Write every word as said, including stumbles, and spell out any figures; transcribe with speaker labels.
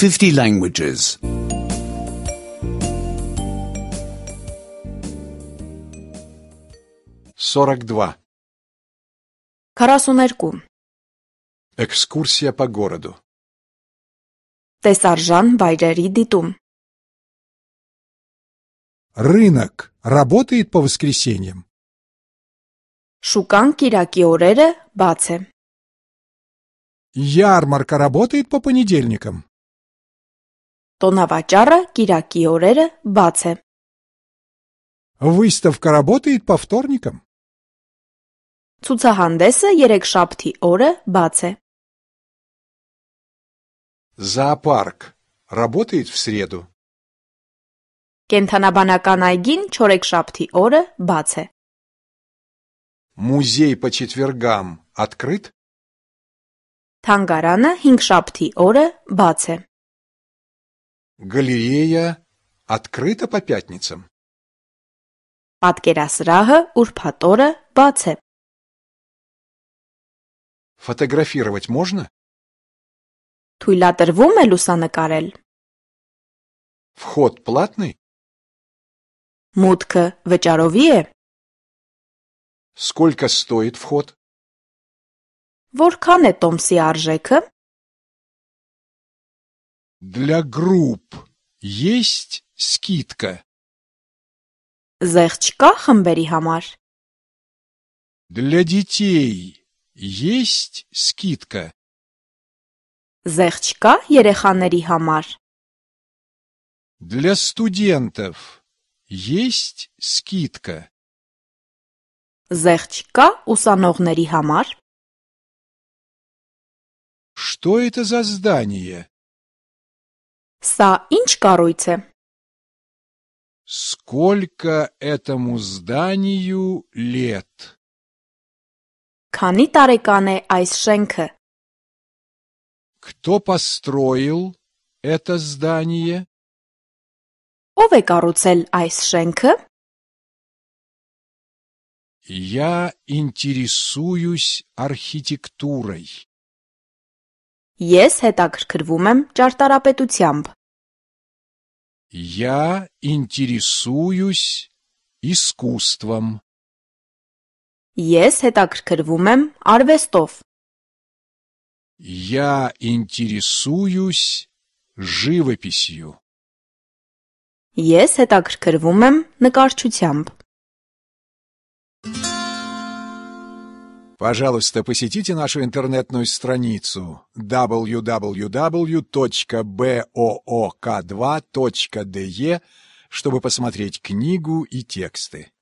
Speaker 1: fifty languages.
Speaker 2: сорок два.
Speaker 3: քառասուներկու
Speaker 2: Экскурсия по городу.
Speaker 3: տեսարժան վայրերի դիտում
Speaker 4: Рынок работает по воскресеньям?
Speaker 3: շուկան կիրակի օրերը բաց է
Speaker 4: Ярмарка работает по понедельникам?
Speaker 3: տոնավաճառը կիրակի օրերը բաց է
Speaker 4: Выставка работает по вторникам?
Speaker 3: ցուցահանդեսը երեքշաբթի օրը բաց է
Speaker 2: Зоопарк работает в среду?
Speaker 3: կենդանաբանական այգին չորեքշաբթի օրը բաց է
Speaker 2: Музей по четвергам открыт?
Speaker 3: թանգարանը հինգշաբթի օրը բաց է
Speaker 2: Галерея открыта по пятницам?
Speaker 3: պատկերասրահը ուրբաթ օրը բաց է
Speaker 2: Фотографировать можно?
Speaker 3: թույլատրվում է լուսանկարել
Speaker 2: Вход платный?
Speaker 3: մուտքը վճարովի է
Speaker 2: Сколько стоит вход?
Speaker 3: որքան է տոմսի արժեքը
Speaker 4: Для групп есть скидка?
Speaker 3: զեղչ կա խմբերի համար
Speaker 4: Для детей есть скидка?
Speaker 3: զեղչ կա երեխաների համար
Speaker 4: Для студентов есть скидка?
Speaker 3: զեղչ կա ուսանողների համար
Speaker 4: Что это за здание?
Speaker 3: սա ինչ կառույց է
Speaker 4: Сколько этому зданию лет?
Speaker 3: քանի տարեկան է այս շենքը
Speaker 4: Кто построил это здание?
Speaker 3: ով է կառուցել այս շենքը
Speaker 4: Я интересуюсь архитектурой.
Speaker 3: ես հետաքրքրվում եմ ճարտարապետությամբ
Speaker 4: Я интересуюсь искусством.
Speaker 3: ես հետաքրքրվում եմ արվեստով
Speaker 4: Я интересуюсь живописью.
Speaker 3: ես հետաքրքրվում եմ նկարչությամբ
Speaker 2: Пожалуйста, посетите нашу интернетную страницу дабл ю дабл ю дабл ю точка боок два точка де, чтобы посмотреть книгу и тексты.